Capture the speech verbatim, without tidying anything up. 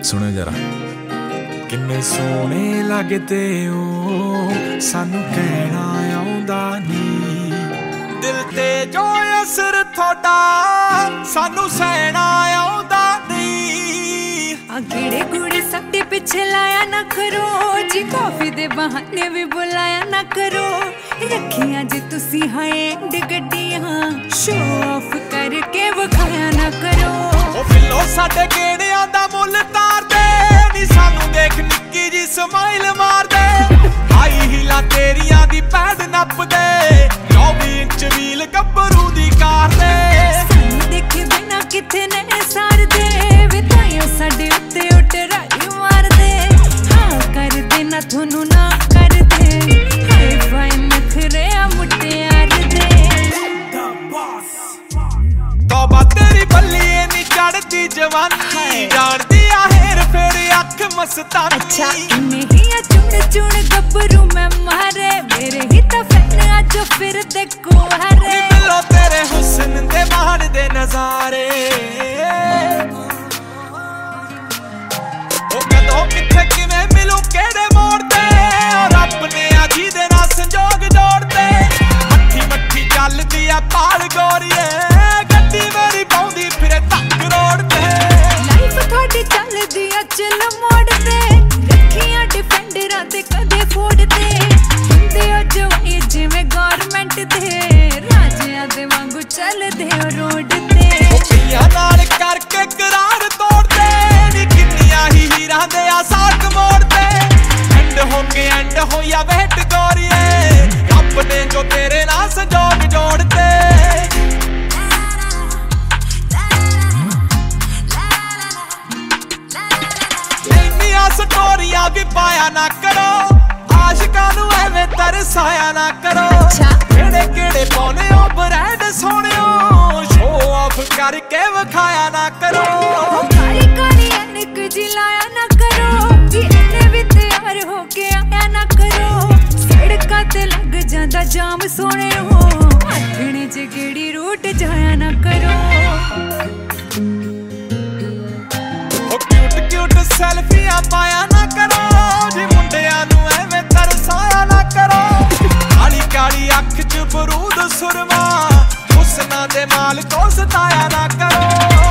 सुनो जरा। किन्ने सोहने लगदे ओ सानू कहना आउंदा नी, दिल ते जो असर थोड़ा सानू सहना आउंदा नी। गेड़े गुड़े साडे पिछे लाया ना करो जी, कॉफी दे बहाने भी बुलाया ना करो। रखियां जे तुसी हाय एंड गड्डियां, शो ऑफ करके विखाया ना करो। ओ बिल्लो साडे गेड़ियां दा मुल तार दे नी, सानू देख निक्की जी स्माइल मार दे। हाई हीला तेरियां दी पैड नप दे, चौबी इंच व्हील गब्बरू दी कार दे। सानू देखे बिना किथे ने सार दे, वे ताइयों साडे उत्ते उटराई मार दे। हाँ कर दे ना थोनू ना कर दे, हाय फाई नखरे आ मुटियार दे। तौबा तेरी बल्ली नी चढ़दी जवानी, जानदी आ हेर फेर अख मस्तानी। अच्छा नहीं आ चुन चुन गब्बरू मैं मारे, मेरे ही तो फैन आज फिर दे कुआरे। मिलो तेरे हुस्न दे मार दे नजारे, ओ कदों किथे किवें मिलू केड़े मोड़ ते, और अपने आजी दे नाल संजोग जोड़ दे। मट्ठी मट्ठी चलदी आ पाल गोरीए, गड्डी मेरी पाउंदी फिरे तक रोड ते। लाइफ थोड़ी चलदी आ चल मोड़ ते, रखियां डिफेंडरां ते कदे फोड़ ते। हुंदे ओ जवाई जिवें गवर्नमेंट दे, राजियां दे वांगू चलदे ओ रोड ते। पिया नाल करके करार तोड़ दे नी, किन्नियां ही हीरां दे आ साक मोड़ दे। एंड हो के एंड हो या वेट गोरीए, रब ने जो तेरे नाल संजोग जोड़ दे। इन्नियां स्टोरियां भी पाया ना करो, आशिकां नू एवें तरसाया ना करो। केड़े केड़े पाउने ओ ब्रांड सोहणियो, शो ऑफ करके विखाया ना करो। काली काली ऐनक जी लाया ना करो जी, इन्ने भी तैयार हो के आया ना करो। सड़कां ते लग जांदा जाम सोने हो, आखणे च गेड़ी रूट जाया ना करो। ओ क्यूट क्यूट सेल्फियां पाया ना करो जी, मुंडियां नू एवें तरसाया ना करो। काली काली अख च बरूद सुरमा, हुस्ना दे माल को सताया ना करो।